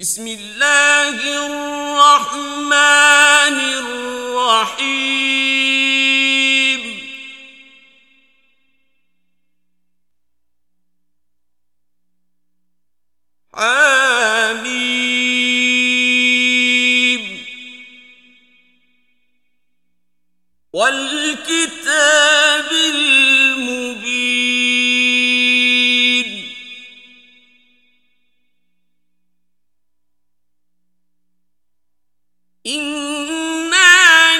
بسم الله الرحمن الرحيم حميم والكتاب المبين إنا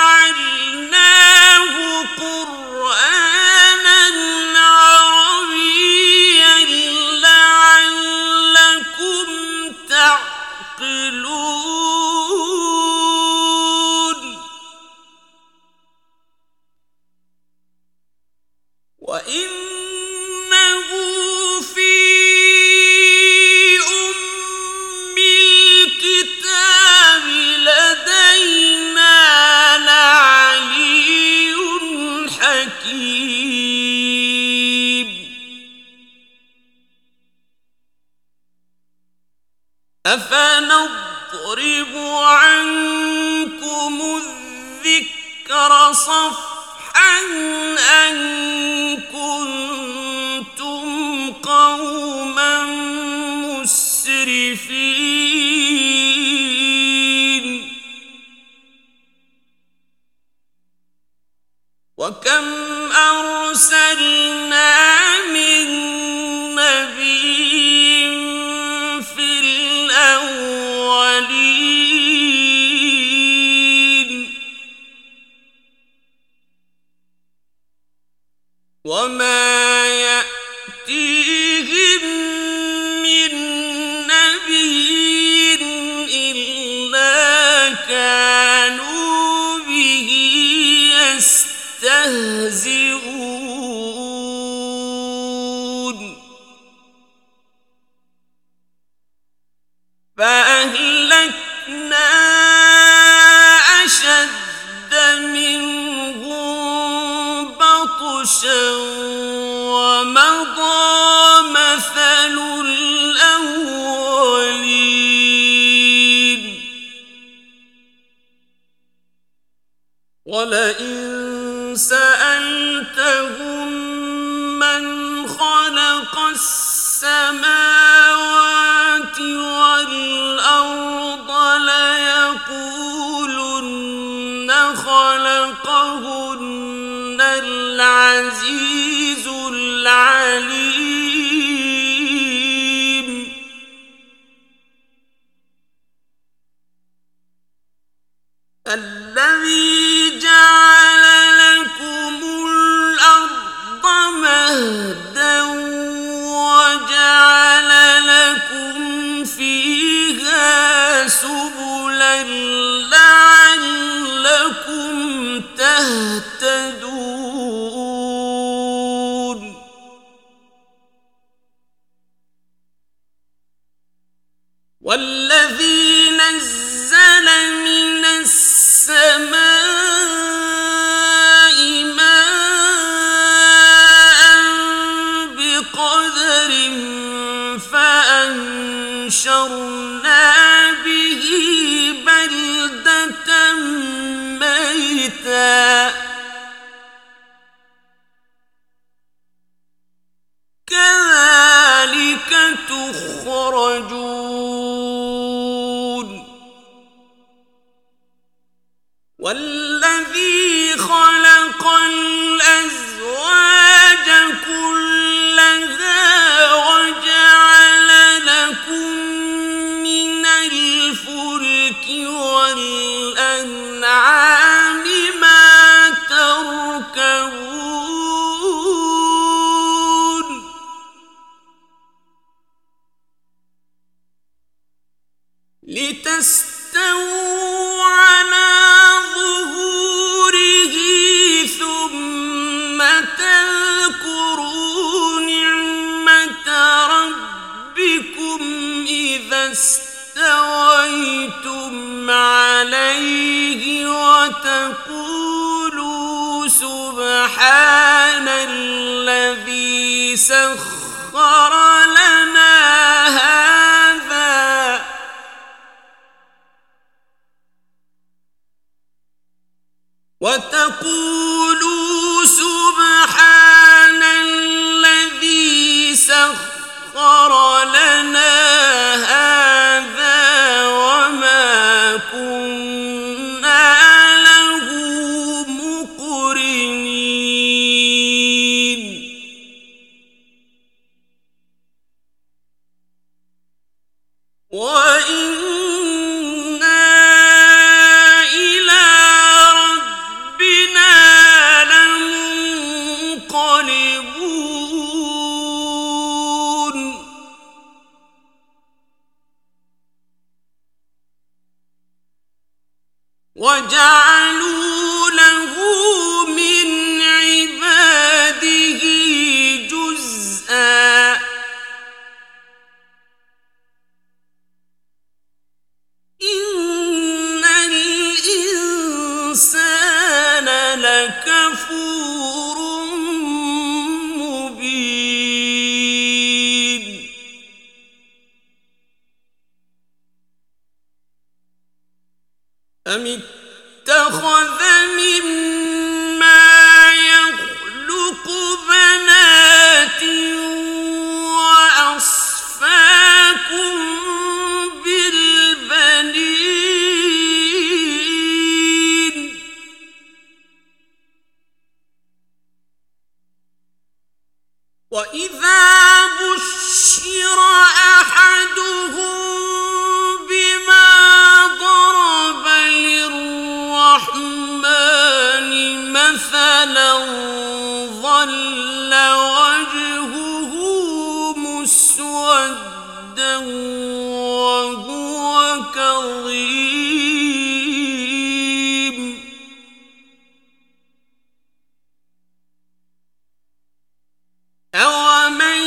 جعلناه قرآنا عربيا لعلكم تعقلون وإنه في أم الكتاب لدينا لعلي حكيم أفنضرب عنكم الذكر صفحا أن كنتم قوما مسرفين وكم أرسلنا من نبي في الأولين وما يأتيهم من نبي إلا كانوا به يستهزئون فأهلكنا أشد منهم بطشا ومضى مثل الأولين ولئن سألتهم من خلق السماوات والأرض ليقولن خلقهن العزيز العليم الذي جعل لكم الأرض مهدا وجعل لكم فيها سبلا لعلكم تهتدون والذي نزل من السماء ماء بقدر فأنشرنا به بلدة ميتا كذلك تخرجون والذي خلق الأزواج كلها وجعل لكم من الفلك والأنعام ما تركبون لتستووا على ظهوره ثم تذكروا نعمة ربكم إذا استويتم عليه وتقولوا سبحان الذي سخر لنا هذا وتقولوا سبحان الذي سخر لنا هذا وما كنا له مقرنين وجعلوا له من عباده جزءا إن الإنسان لكفور مبين أم اتخذ مما يخلق بنات وأصفاكم بالبنين وإذا بشر أحدهم بما ضرب للرحمن مثلا ظل وجهه مسودا وهو كظيم أومن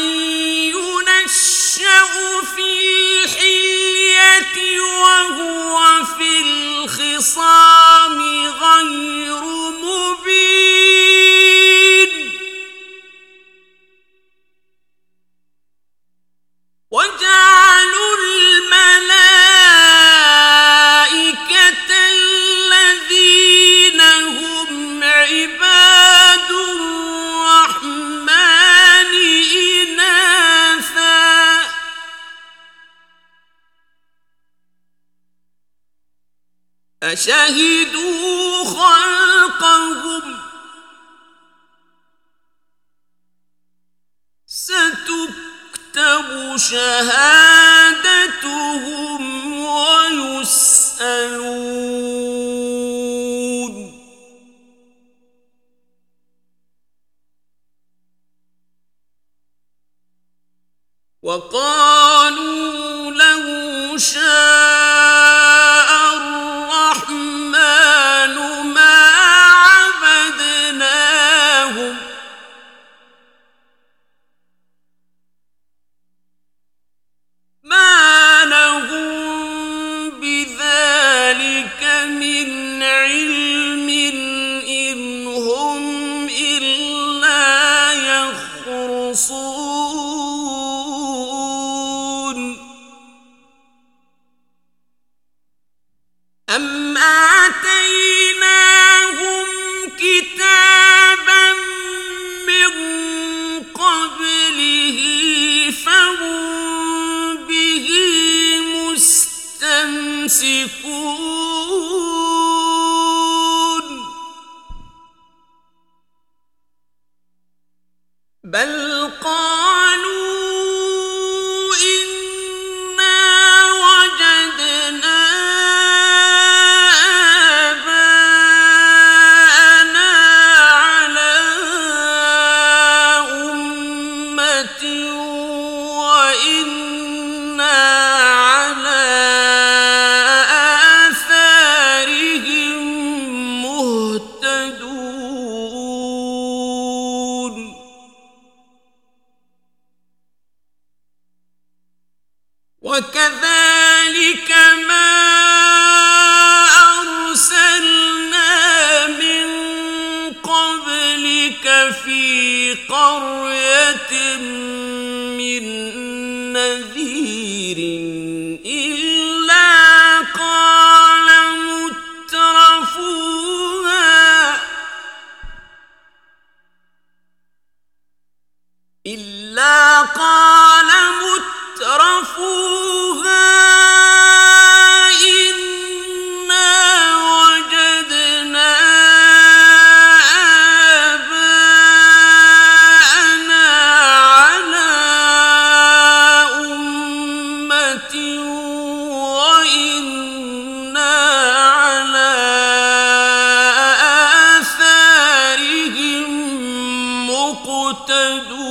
ينشأ في الحلية وهو في الخصام غير مبين وجعلوا الملائكة الذين هم عباد الرحمن إناثا أشهدوا خلقهم ستكتب شهادتهم ويسألون وقالوا لو شاء الرحمن ما عبدناهم ما لهم بذلك من علم إن هم إلا يخرصون أم آتيناهم كتابا من قبله فهم به مستمسكون بل قالوا إنا وجدنا آباءنا على أمة وإنا على آثارهم مهتدون وكذلك ما أرسلنا من قبلك في قرية من نذير إلا قال مترفوها مهتدون